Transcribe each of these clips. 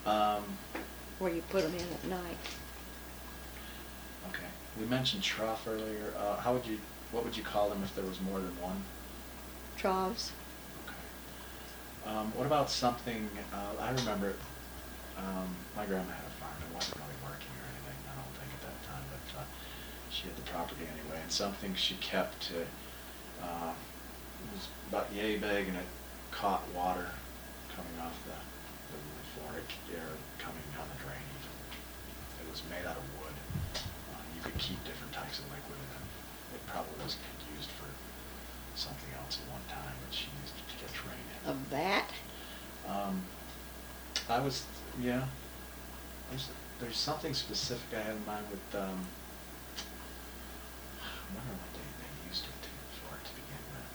Um, where you put them in at night. okay. We mentioned trough earlier. What would you call them if there was more than one? Troughs. Okay. What about something, I remember, my grandma had a farm. It wasn't really working or anything, I don't think at that time, but she had the property anyway, and something she kept it was about yay big, and it caught water coming off the roof or air coming down the drain even. It was made out of wood. You could keep different types of liquid in it. It probably wasn't used for something else at one time, but she used it to get rain in. A vat? I was, yeah. There's something specific I had in mind with, I wonder what they used it for to begin with.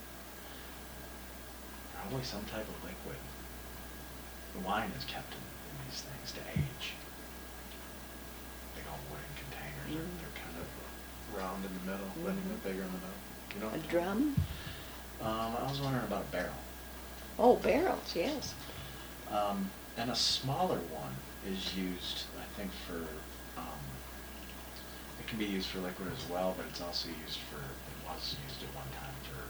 Probably some type of liquid. The wine is kept in these things to age. Big old wooden containers, they're kind of round in the middle, but they're bigger in the middle. You know A drum? I was wondering about a barrel. Oh, barrels, yes. And a smaller one is used, I think, for, it can be used for liquid as well, but it's also used for, it was used at one time for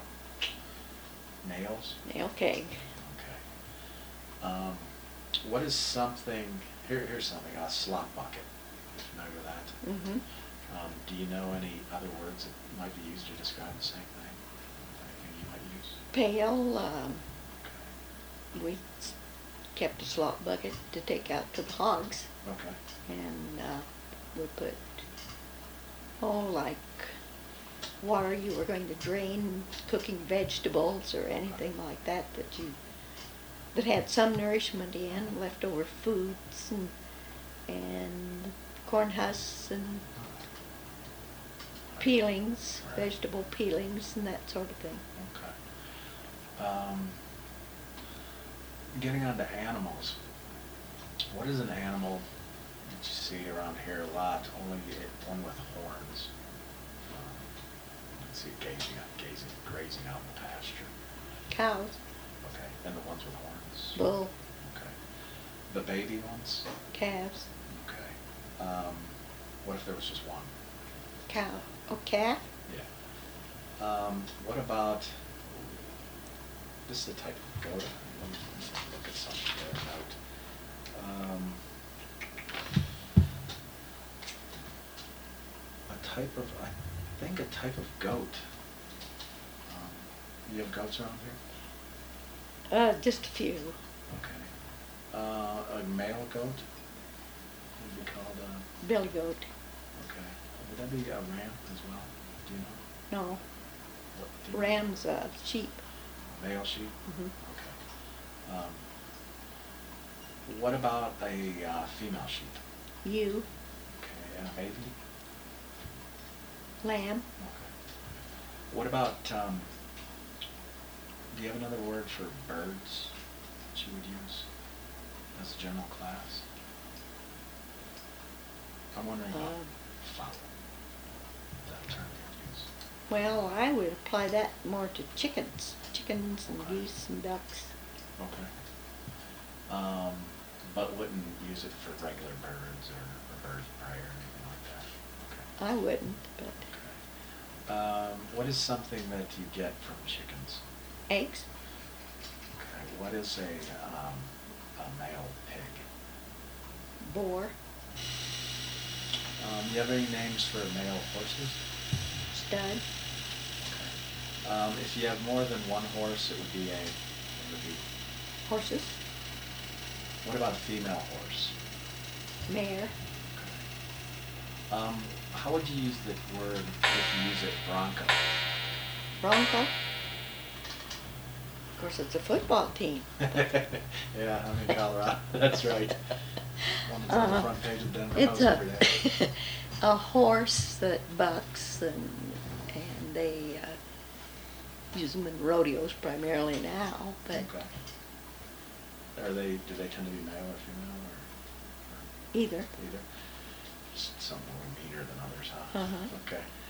nails. Nail keg. Okay. What is something, here's something, a slop bucket. You familiar with that? Mm-hmm. Do you know any other words that might be used to describe the same thing? Anything you might use? Pail, Okay. we kept a slop bucket to take out to the hogs. Okay. And we put, like water you were going to drain, cooking vegetables or anything like that that had some nourishment in, leftover foods and corn husks and peelings, Right. vegetable peelings and that sort of thing. Okay. Getting on to animals, what is an animal that you see around here a lot, only one with horns? Let's see, grazing out in the pasture. Cows, Okay, and the ones with horns? bull, Okay. The baby ones? calves, Okay. What if there was just one? cow, calf, Yeah. What about, this is a type of goat. Let me look at something there about, I think a type of goat. You have goats around here? just a few. Okay. A male goat would be called a, Billy goat, okay. Would that be a ram as well? Do you know? no, What the- rams, sheep. Male sheep? Mhm. Okay. What about a female sheep? Ewe, Okay, and a baby? lamb, Okay. What about, do you have another word for birds that you would use as a general class? I'm wondering about fowl. Is that a term you'd use? well, I would apply that more to chickens and Okay. geese and ducks. Okay. But wouldn't use it for regular birds or birds of prey or anything like that? Okay. I wouldn't, but Okay. What is something that you get from chickens? eggs, Okay. What is a male pig? boar, You have any names for male horses? stud, Okay. If you have more than one horse, it would be horses, what about a female horse? mare, Okay. How would you use the word if you use it, bronco? bronco. Of course, it's a football team. Yeah, I'm in Colorado. That's right. One that's on the front page of Denver It's Post every day. a horse that bucks, and they use them in rodeos primarily now. But Okay. Do they tend to be male or female or either. either? Just some more meaner than others, huh? Uh-huh. Okay.